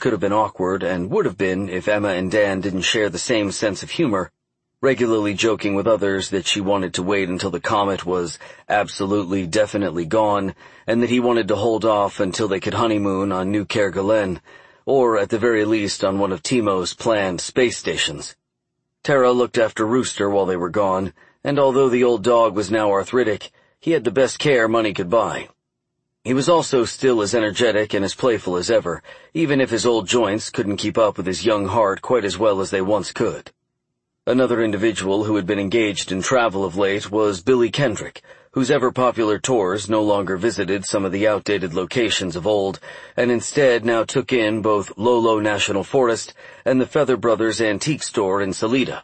could have been awkward and would have been if Emma and Dan didn't share the same sense of humor, regularly joking with others that she wanted to wait until the comet was absolutely definitely gone and that he wanted to hold off until they could honeymoon on New Kerguelen, or at the very least on one of Timo's planned space stations. Tara looked after Rooster while they were gone, and although the old dog was now arthritic, he had the best care money could buy. He was also still as energetic and as playful as ever, even if his old joints couldn't keep up with his young heart quite as well as they once could. Another individual who had been engaged in travel of late was Billy Kendrick, whose ever-popular tours no longer visited some of the outdated locations of old, and instead now took in both Lolo National Forest and the Feather Brothers Antique Store in Salida.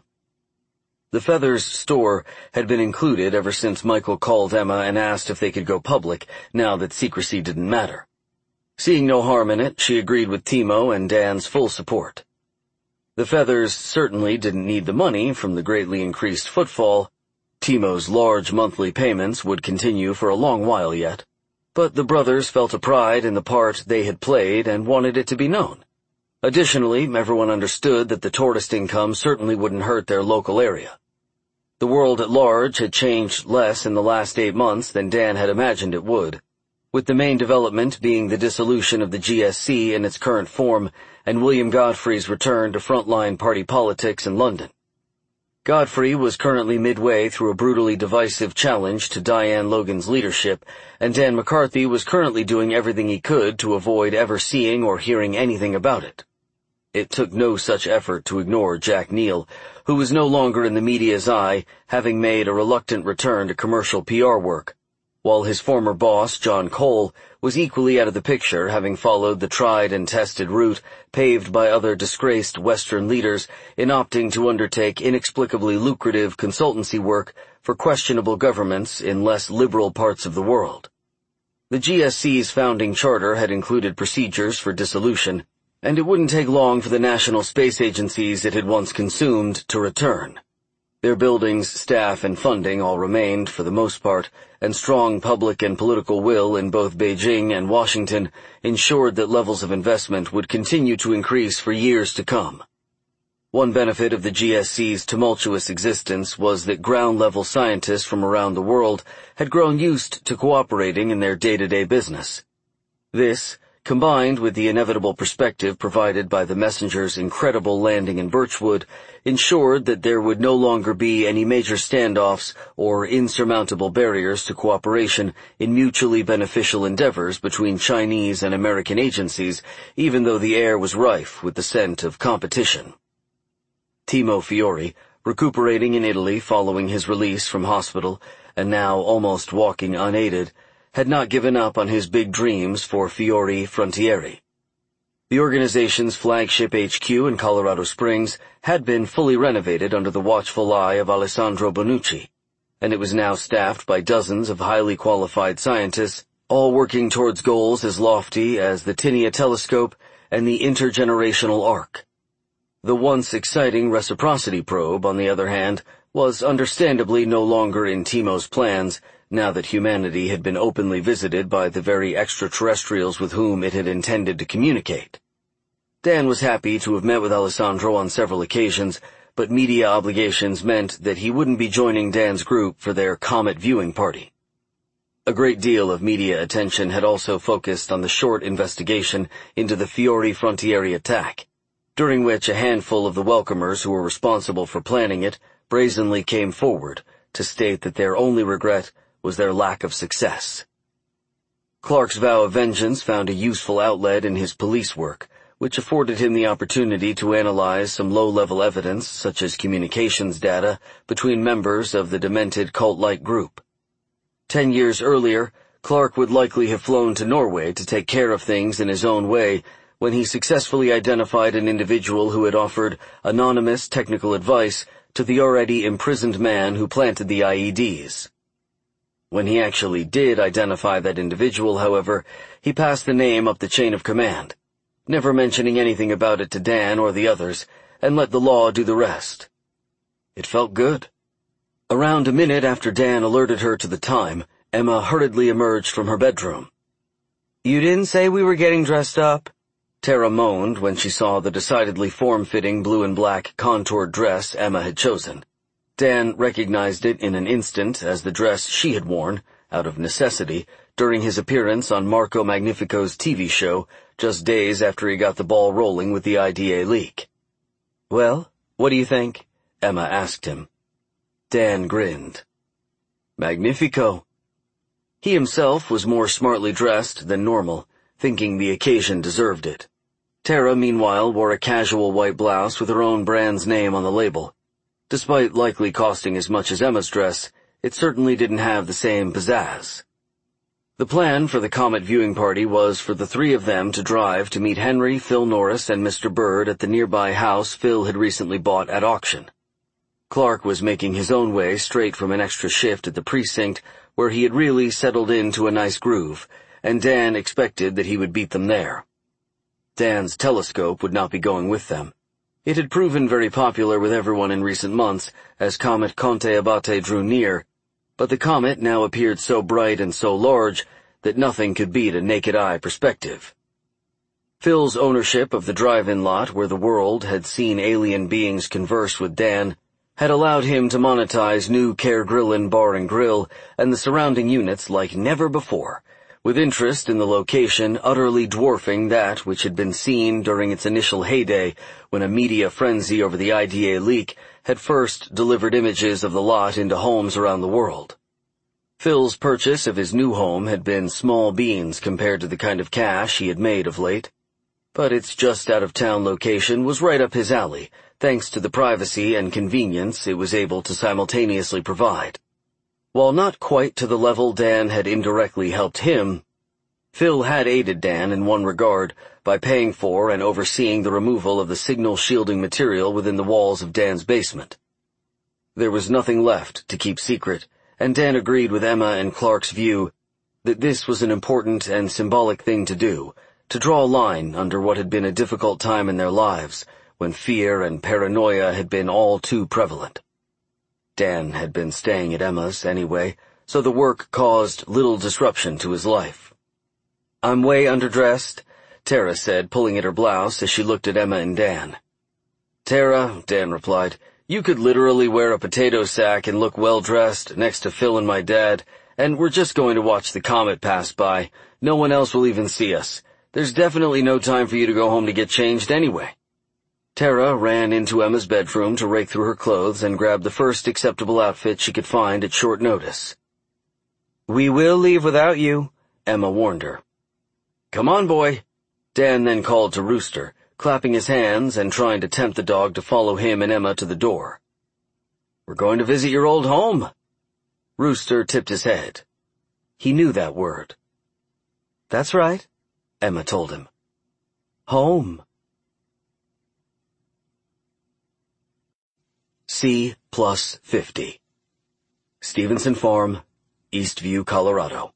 The Feathers store had been included ever since Michael called Emma and asked if they could go public, now that secrecy didn't matter. Seeing no harm in it, she agreed with Timo and Dan's full support. The Feathers certainly didn't need the money from the greatly increased footfall. Timo's large monthly payments would continue for a long while yet, but the brothers felt a pride in the part they had played and wanted it to be known. Additionally, everyone understood that the tourist income certainly wouldn't hurt their local area. The world at large had changed less in the last 8 months than Dan had imagined it would, with the main development being the dissolution of the GSC in its current form and William Godfrey's return to frontline party politics in London. Godfrey was currently midway through a brutally divisive challenge to Diane Logan's leadership, and Dan McCarthy was currently doing everything he could to avoid ever seeing or hearing anything about it. It took no such effort to ignore Jack Neal, who was no longer in the media's eye, having made a reluctant return to commercial PR work, while his former boss, John Cole, was equally out of the picture, having followed the tried and tested route paved by other disgraced Western leaders in opting to undertake inexplicably lucrative consultancy work for questionable governments in less liberal parts of the world. The GSC's founding charter had included procedures for dissolution, and it wouldn't take long for the national space agencies it had once consumed to return. Their buildings, staff, and funding all remained, for the most part, and strong public and political will in both Beijing and Washington ensured that levels of investment would continue to increase for years to come. One benefit of the GSC's tumultuous existence was that ground-level scientists from around the world had grown used to cooperating in their day-to-day business. This, combined with the inevitable perspective provided by the Messenger's incredible landing in Birchwood, ensured that there would no longer be any major standoffs or insurmountable barriers to cooperation in mutually beneficial endeavors between Chinese and American agencies, even though the air was rife with the scent of competition. Timo Fiori, recuperating in Italy following his release from hospital and now almost walking unaided, had not given up on his big dreams for Fiori Frontieri. The organization's flagship HQ in Colorado Springs had been fully renovated under the watchful eye of Alessandro Bonucci, and it was now staffed by dozens of highly qualified scientists, all working towards goals as lofty as the Tinia telescope and the intergenerational arc. The once exciting reciprocity probe, on the other hand, was understandably no longer in Timo's plans, now that humanity had been openly visited by the very extraterrestrials with whom it had intended to communicate. Dan was happy to have met with Alessandro on several occasions, but media obligations meant that he wouldn't be joining Dan's group for their comet viewing party. A great deal of media attention had also focused on the short investigation into the Fiori Frontieri attack, during which a handful of the welcomers who were responsible for planning it brazenly came forward to state that their only regret was their lack of success. Clark's vow of vengeance found a useful outlet in his police work, which afforded him the opportunity to analyze some low-level evidence such as communications data between members of the demented cult-like group. 10 years earlier, Clark would likely have flown to Norway to take care of things in his own way when he successfully identified an individual who had offered anonymous technical advice to the already imprisoned man who planted the IEDs. When he actually did identify that individual, however, he passed the name up the chain of command, never mentioning anything about it to Dan or the others, and let the law do the rest. It felt good. Around a minute after Dan alerted her to the time, Emma hurriedly emerged from her bedroom. "You didn't say we were getting dressed up?" Tara moaned when she saw the decidedly form-fitting blue and black contoured dress Emma had chosen. Dan recognized it in an instant as the dress she had worn, out of necessity, during his appearance on Marco Magnifico's TV show just days after he got the ball rolling with the IDA leak. "Well, what do you think?" Emma asked him. Dan grinned. "Magnifico." He himself was more smartly dressed than normal, thinking the occasion deserved it. Tara, meanwhile, wore a casual white blouse with her own brand's name on the label. Despite likely costing as much as Emma's dress, it certainly didn't have the same pizzazz. The plan for the Comet viewing party was for the three of them to drive to meet Henry, Phil Norris, and Mr. Bird at the nearby house Phil had recently bought at auction. Clark was making his own way straight from an extra shift at the precinct where he had really settled into a nice groove, and Dan expected that he would beat them there. Dan's telescope would not be going with them. It had proven very popular with everyone in recent months as Comet Conte Abate drew near, but the comet now appeared so bright and so large that nothing could beat a naked-eye perspective. Phil's ownership of the drive-in lot where the world had seen alien beings converse with Dan had allowed him to monetize new Care Grillin' Bar and Grill and the surrounding units like never before, with interest in the location utterly dwarfing that which had been seen during its initial heyday when a media frenzy over the IDA leak had first delivered images of the lot into homes around the world. Phil's purchase of his new home had been small beans compared to the kind of cash he had made of late, but its just-out-of-town location was right up his alley, thanks to the privacy and convenience it was able to simultaneously provide. While not quite to the level Dan had indirectly helped him, Phil had aided Dan in one regard by paying for and overseeing the removal of the signal-shielding material within the walls of Dan's basement. There was nothing left to keep secret, and Dan agreed with Emma and Clark's view that this was an important and symbolic thing to do, to draw a line under what had been a difficult time in their lives, when fear and paranoia had been all too prevalent. Dan had been staying at Emma's anyway, so the work caused little disruption to his life. "I'm way underdressed," Tara said, pulling at her blouse as she looked at Emma and Dan. "Tara," Dan replied, "you could literally wear a potato sack and look well-dressed next to Phil and my dad, and we're just going to watch the comet pass by. No one else will even see us. There's definitely no time for you to go home to get changed anyway." Tara ran into Emma's bedroom to rake through her clothes and grab the first acceptable outfit she could find at short notice. "We will leave without you," Emma warned her. "Come on, boy," Dan then called to Rooster, clapping his hands and trying to tempt the dog to follow him and Emma to the door. "We're going to visit your old home." Rooster tipped his head. He knew that word. "That's right," Emma told him. "Home." C+50. Stevenson Farm, Eastview, Colorado.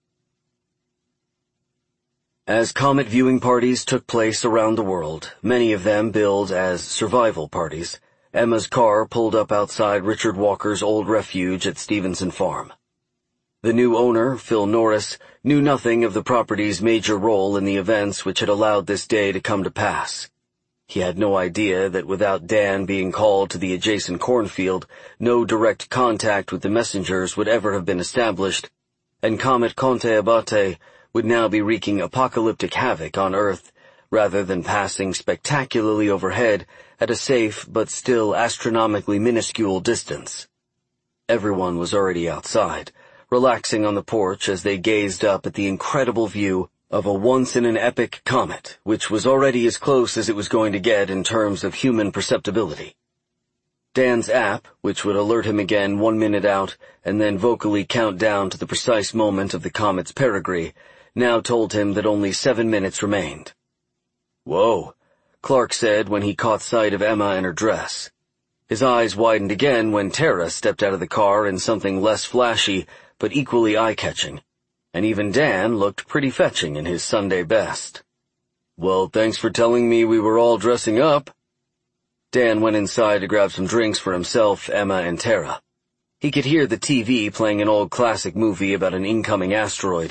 As comet viewing parties took place around the world, many of them billed as survival parties, Emma's car pulled up outside Richard Walker's old refuge at Stevenson Farm. The new owner, Phil Norris, knew nothing of the property's major role in the events which had allowed this day to come to pass. He had no idea that without Dan being called to the adjacent cornfield, no direct contact with the messengers would ever have been established, and Comet Conte Abate would now be wreaking apocalyptic havoc on Earth, rather than passing spectacularly overhead at a safe but still astronomically minuscule distance. Everyone was already outside, relaxing on the porch as they gazed up at the incredible view of a once-in-an-epic comet, which was already as close as it was going to get in terms of human perceptibility. Dan's app, which would alert him again 1 minute out and then vocally count down to the precise moment of the comet's perigee, now told him that only 7 minutes remained. "Whoa," Clark said when he caught sight of Emma and her dress. His eyes widened again when Tara stepped out of the car in something less flashy but equally eye-catching, and even Dan looked pretty fetching in his Sunday best. "Well, thanks for telling me we were all dressing up." Dan went inside to grab some drinks for himself, Emma, and Tara. He could hear the TV playing an old classic movie about an incoming asteroid.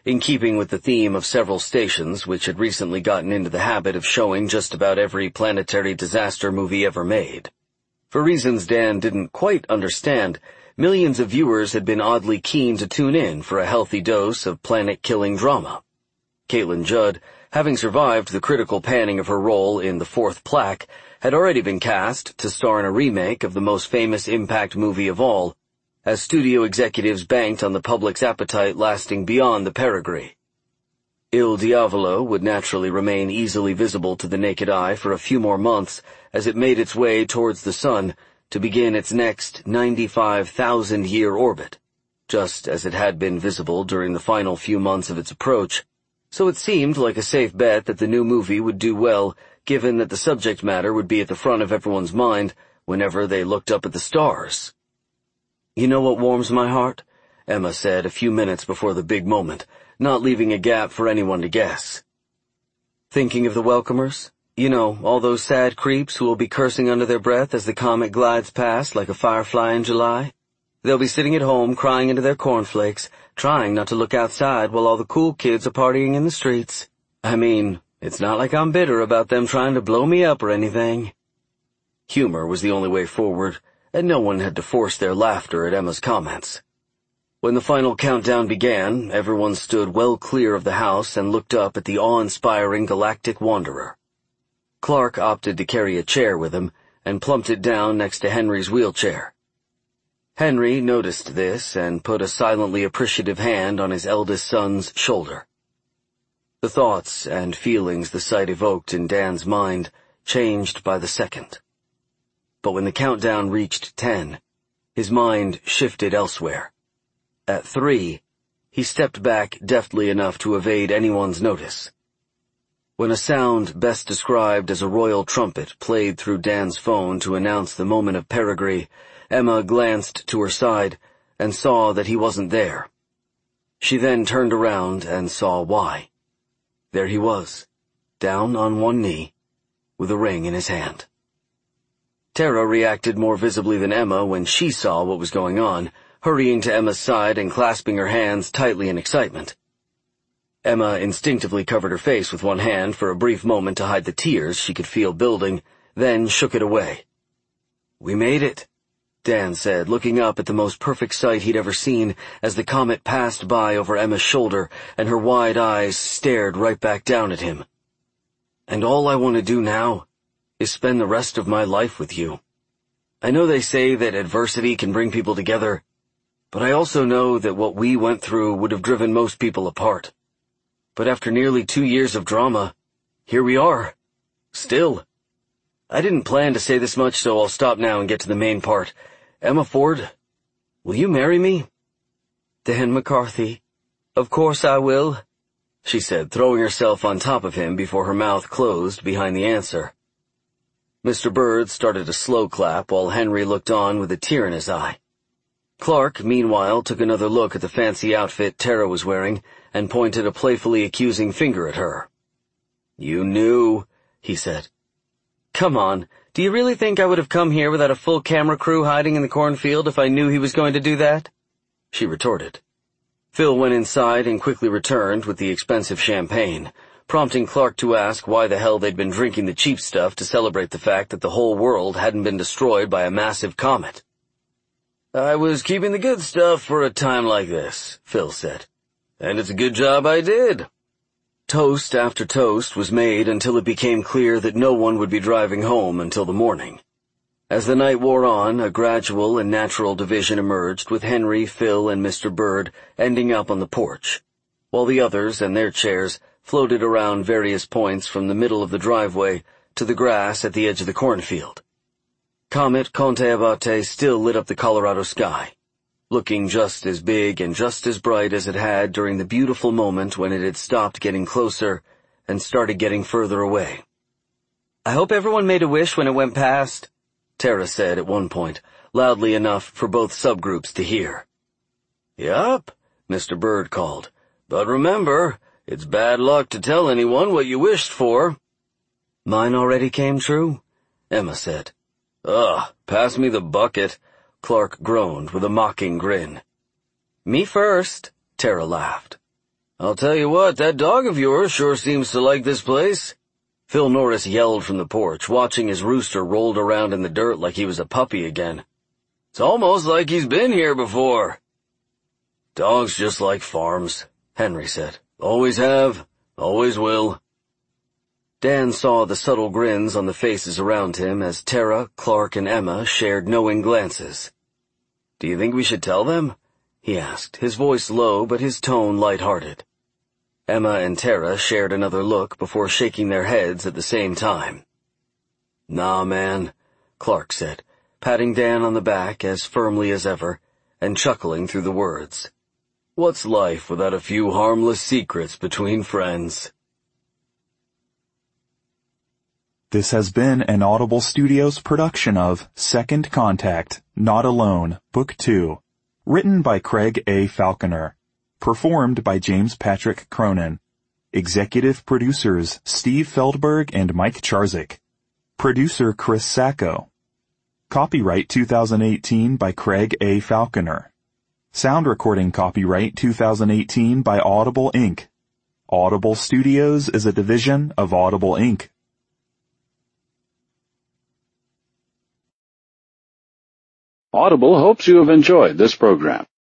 in keeping with the theme of several stations which had recently gotten into the habit of showing just about every planetary disaster movie ever made. For reasons Dan didn't quite understand, millions of viewers had been oddly keen to tune in for a healthy dose of planet-killing drama. Caitlin Judd, having survived the critical panning of her role in The Fourth Plaque, had already been cast to star in a remake of the most famous impact movie of all, as studio executives banked on the public's appetite lasting beyond the perigee. Il Diavolo would naturally remain easily visible to the naked eye for a few more months as it made its way towards the sun to begin its next 95,000-year orbit, just as it had been visible during the final few months of its approach, so it seemed like a safe bet that the new movie would do well, given that the subject matter would be at the front of everyone's mind whenever they looked up at the stars. "You know what warms my heart?" Emma said a few minutes before the big moment, not leaving a gap for anyone to guess. "Thinking of the welcomers? You know, all those sad creeps who will be cursing under their breath as the comet glides past like a firefly in July? They'll be sitting at home crying into their cornflakes, trying not to look outside while all the cool kids are partying in the streets. I mean, it's not like I'm bitter about them trying to blow me up or anything." Humor was the only way forward, and no one had to force their laughter at Emma's comments. When the final countdown began, everyone stood well clear of the house and looked up at the awe-inspiring galactic wanderer. Clark opted to carry a chair with him and plumped it down next to Henry's wheelchair. Henry noticed this and put a silently appreciative hand on his eldest son's shoulder. The thoughts and feelings the sight evoked in Dan's mind changed by the second. But when the countdown reached 10, his mind shifted elsewhere. At 3, he stepped back deftly enough to evade anyone's notice. When a sound best described as a royal trumpet played through Dan's phone to announce the moment of perigee, Emma glanced to her side and saw that he wasn't there. She then turned around and saw why. There he was, down on one knee, with a ring in his hand. Tara reacted more visibly than Emma when she saw what was going on, hurrying to Emma's side and clasping her hands tightly in excitement. Emma instinctively covered her face with one hand for a brief moment to hide the tears she could feel building, then shook it away. "We made it," Dan said, looking up at the most perfect sight he'd ever seen as the comet passed by over Emma's shoulder and her wide eyes stared right back down at him. "And all I want to do now is spend the rest of my life with you. I know they say that adversity can bring people together, but I also know that what we went through would have driven most people apart. But after nearly 2 years of drama, here we are. Still. I didn't plan to say this much, so I'll stop now and get to the main part. Emma Ford, will you marry me?" "Dan McCarthy, of course I will," she said, throwing herself on top of him before her mouth closed behind the answer. Mr. Byrd started a slow clap while Henry looked on with a tear in his eye. Clark, meanwhile, took another look at the fancy outfit Tara was wearing and pointed a playfully accusing finger at her. "You knew," he said. "Come on, do you really think I would have come here without a full camera crew hiding in the cornfield if I knew he was going to do that?" she retorted. Phil went inside and quickly returned with the expensive champagne, prompting Clark to ask why the hell they'd been drinking the cheap stuff to celebrate the fact that the whole world hadn't been destroyed by a massive comet. "I was keeping the good stuff for a time like this," Phil said. "And it's a good job I did." Toast after toast was made until it became clear that no one would be driving home until the morning. As the night wore on, a gradual and natural division emerged, with Henry, Phil, and Mr. Byrd ending up on the porch, while the others and their chairs floated around various points from the middle of the driveway to the grass at the edge of the cornfield. Comet Conte Abate still lit up the Colorado sky, looking just as big and just as bright as it had during the beautiful moment when it had stopped getting closer and started getting further away. "I hope everyone made a wish when it went past," Tara said at one point, loudly enough for both subgroups to hear. "Yup," Mr. Byrd called. "But remember, it's bad luck to tell anyone what you wished for." "Mine already came true," Emma said. "Ugh, pass me the bucket," Clark groaned with a mocking grin. "Me first," Tara laughed. "I'll tell you what, that dog of yours sure seems to like this place." Phil Norris yelled from the porch, watching his rooster rolled around in the dirt like he was a puppy again. "It's almost like he's been here before." "Dogs just like farms," Henry said. "Always have, always will." Dan saw the subtle grins on the faces around him as Tara, Clark, and Emma shared knowing glances. "Do you think we should tell them?" he asked, his voice low but his tone light-hearted. Emma and Tara shared another look before shaking their heads at the same time. "Nah, man," Clark said, patting Dan on the back as firmly as ever, and chuckling through the words. "What's life without a few harmless secrets between friends?" This has been an Audible Studios production of Second Contact, Not Alone, Book 2, written by Craig A. Falconer, performed by James Patrick Cronin, executive producers Steve Feldberg and Mike Charzik, producer Chris Sacco, copyright 2018 by Craig A. Falconer, sound recording copyright 2018 by Audible Inc. Audible Studios is a division of Audible Inc. Audible hopes you have enjoyed this program.